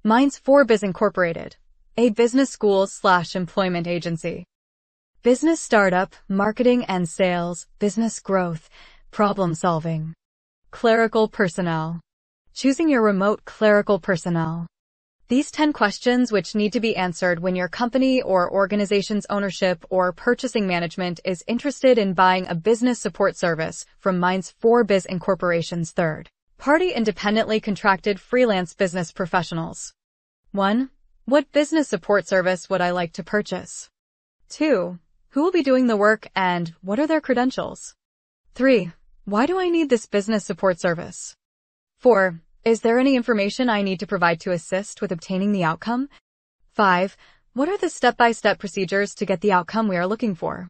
Minds 4Biz Incorporated, a business school/employment agency. Business startup, marketing and sales, business growth, problem solving. Clerical personnel. Choosing your remote clerical personnel. These 10 questions which need to be answered when your company or organization's ownership or purchasing management is interested in buying a business support service from Minds 4Biz Incorporation's third-party independently contracted freelance business professionals. 1. What business support service would I like to purchase? 2. Who will be doing the work and what are their credentials? 3. Why do I need this business support service? 4. Is there any information I need to provide to assist with obtaining the outcome? 5. What are the step-by-step procedures to get the outcome we are looking for?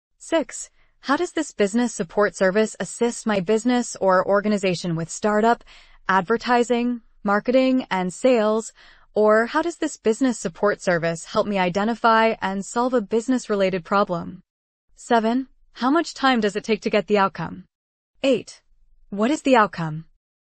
6. How does this business support service assist my business or organization with startup, advertising, marketing, and sales? Or how does this business support service help me identify and solve a business-related problem? 7. How much time does it take to get the outcome? 8. What is the outcome?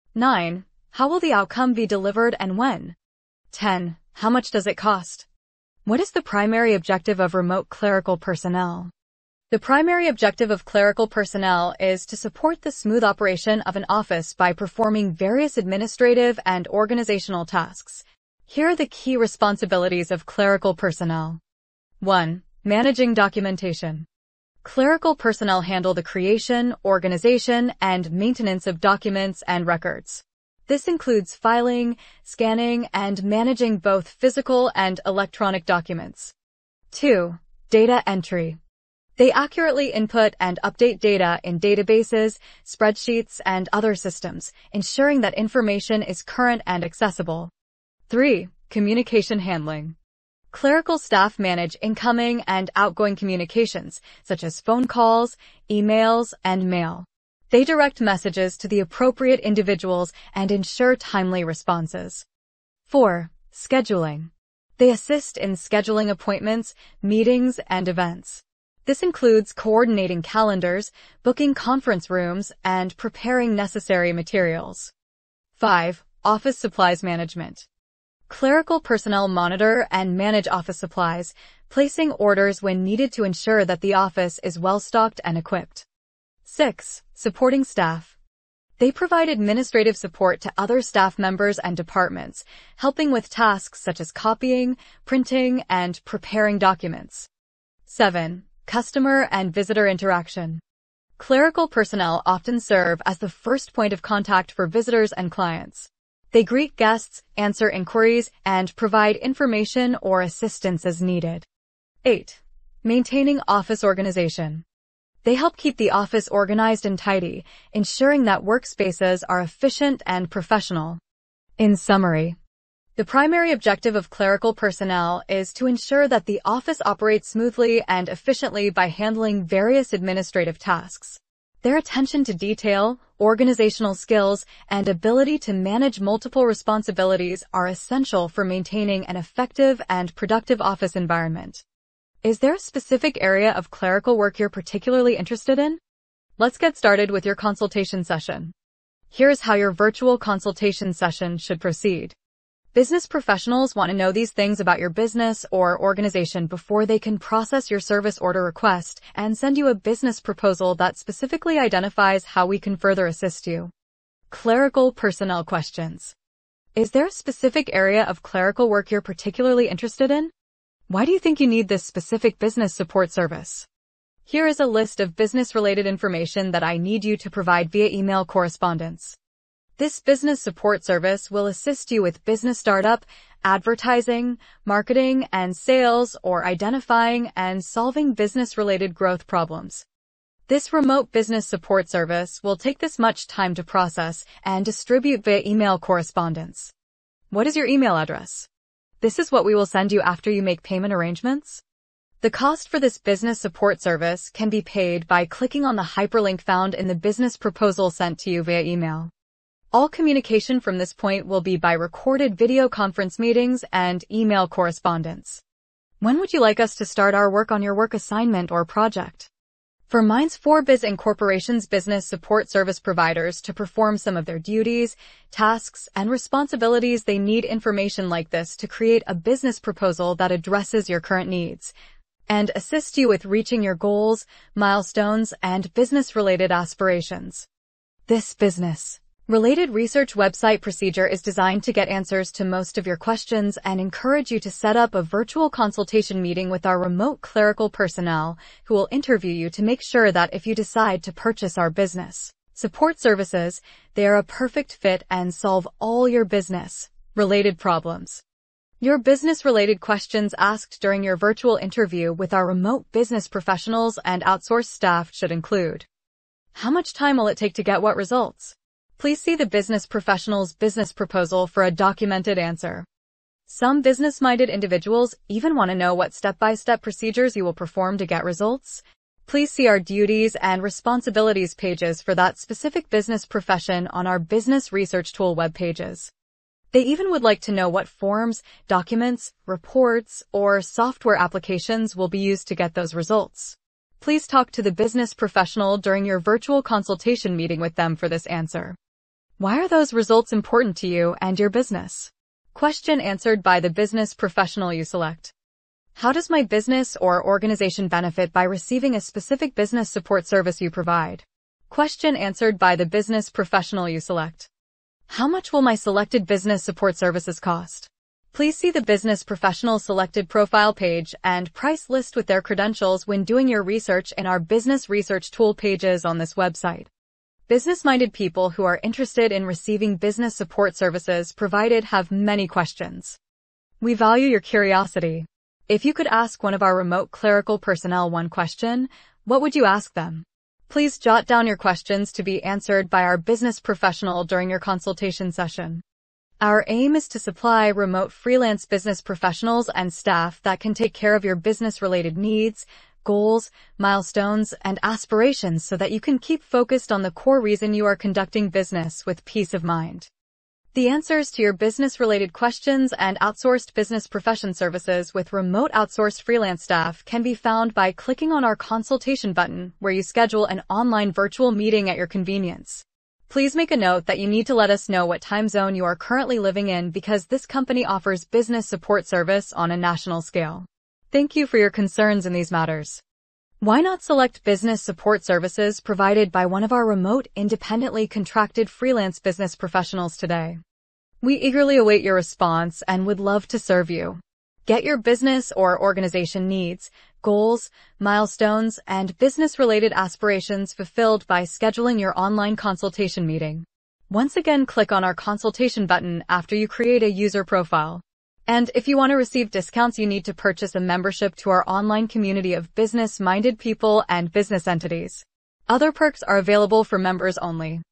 9. How will the outcome be delivered and when? 10. How much does it cost? What is the primary objective of remote clerical personnel? The primary objective of clerical personnel is to support the smooth operation of an office by performing various administrative and organizational tasks. Here are the key responsibilities of clerical personnel. 1. Managing documentation. Clerical personnel handle the creation, organization, and maintenance of documents and records. This includes filing, scanning, and managing both physical and electronic documents. 2. Data entry. They accurately input and update data in databases, spreadsheets, and other systems, ensuring that information is current and accessible. 3. Communication handling. Clerical staff manage incoming and outgoing communications, such as phone calls, emails, and mail. They direct messages to the appropriate individuals and ensure timely responses. 4. Scheduling. They assist in scheduling appointments, meetings, and events. This includes coordinating calendars, booking conference rooms, and preparing necessary materials. 5. Office supplies management. Clerical personnel monitor and manage office supplies, placing orders when needed to ensure that the office is well-stocked and equipped. 6. Supporting staff. They provide administrative support to other staff members and departments, helping with tasks such as copying, printing, and preparing documents. 7. Customer and visitor interaction. Clerical personnel often serve as the first point of contact for visitors and clients. They greet guests, answer inquiries, and provide information or assistance as needed. 8. Maintaining office organization. They help keep the office organized and tidy, ensuring that workspaces are efficient and professional. In summary, the primary objective of clerical personnel is to ensure that the office operates smoothly and efficiently by handling various administrative tasks. Their attention to detail, organizational skills, and ability to manage multiple responsibilities are essential for maintaining an effective and productive office environment. Is there a specific area of clerical work you're particularly interested in? Let's get started with your consultation session. Here's how your virtual consultation session should proceed. Business professionals want to know these things about your business or organization before they can process your service order request and send you a business proposal that specifically identifies how we can further assist you. Clerical personnel questions. Is there a specific area of clerical work you're particularly interested in? Why do you think you need this specific business support service? Here is a list of business-related information that I need you to provide via email correspondence. This business support service will assist you with business startup, advertising, marketing, and sales, or identifying and solving business-related growth problems. This remote business support service will take this much time to process and distribute via email correspondence. What is your email address? This is what we will send you after you make payment arrangements. The cost for this business support service can be paid by clicking on the hyperlink found in the business proposal sent to you via email. All communication from this point will be by recorded video conference meetings and email correspondence. When would you like us to start our work on your work assignment or project? For Minds 4Biz Incorporation's business support service providers to perform some of their duties, tasks, and responsibilities, they need information like this to create a business proposal that addresses your current needs and assist you with reaching your goals, milestones, and business-related aspirations. This business-related research website procedure is designed to get answers to most of your questions and encourage you to set up a virtual consultation meeting with our remote clerical personnel who will interview you to make sure that if you decide to purchase our business support services, they are a perfect fit and solve all your business-related problems. Your business-related questions asked during your virtual interview with our remote business professionals and outsourced staff should include: how much time will it take to get what results? Please see the business professional's business proposal for a documented answer. Some business-minded individuals even want to know what step-by-step procedures you will perform to get results. Please see our duties and responsibilities pages for that specific business profession on our Business Research Tool web pages. They even would like to know what forms, documents, reports, or software applications will be used to get those results. Please talk to the business professional during your virtual consultation meeting with them for this answer. Why are those results important to you and your business? Question answered by the business professional you select. How does my business or organization benefit by receiving a specific business support service you provide? Question answered by the business professional you select. How much will my selected business support services cost? Please see the business professional selected profile page and price list with their credentials when doing your research in our Business Research Tool pages on this website. Business-minded people who are interested in receiving business support services provided have many questions. We value your curiosity. If you could ask one of our remote clerical personnel one question, what would you ask them? Please jot down your questions to be answered by our business professional during your consultation session. Our aim is to supply remote freelance business professionals and staff that can take care of your business-related needs, goals, milestones, and aspirations so that you can keep focused on the core reason you are conducting business with peace of mind. The answers to your business-related questions and outsourced business profession services with remote outsourced freelance staff can be found by clicking on our consultation button where you schedule an online virtual meeting at your convenience. Please make a note that you need to let us know what time zone you are currently living in because this company offers business support service on a national scale. Thank you for your concerns in these matters. Why not select business support services provided by one of our remote, independently contracted freelance business professionals today? We eagerly await your response and would love to serve you. Get your business or organization needs, goals, milestones, and business-related aspirations fulfilled by scheduling your online consultation meeting. Once again, click on our consultation button after you create a user profile. And if you want to receive discounts, you need to purchase a membership to our online community of business-minded people and business entities. Other perks are available for members only.